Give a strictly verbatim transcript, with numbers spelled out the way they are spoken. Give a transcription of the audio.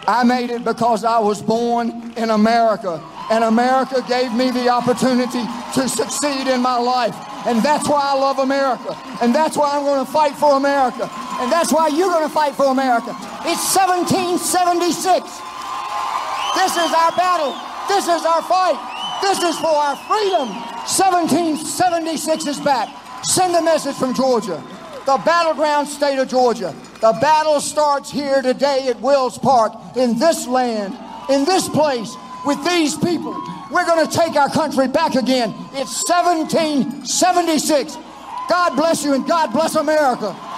I made it because I was born in America, and America gave me the opportunity to succeed in my life. And that's why I love America, and that's why I'm going to fight for America, and that's why you're going to fight for America. It's seventeen seventy-six. This is our battle. This is our fight. This is for our freedom. seventeen seventy-six is back. Send a message from Georgia, the battleground state of Georgia. The battle starts here today at Wills Park, in this land, in this place, with these people. We're going to take our country back again. It's seventeen seventy-six. God bless you and God bless America.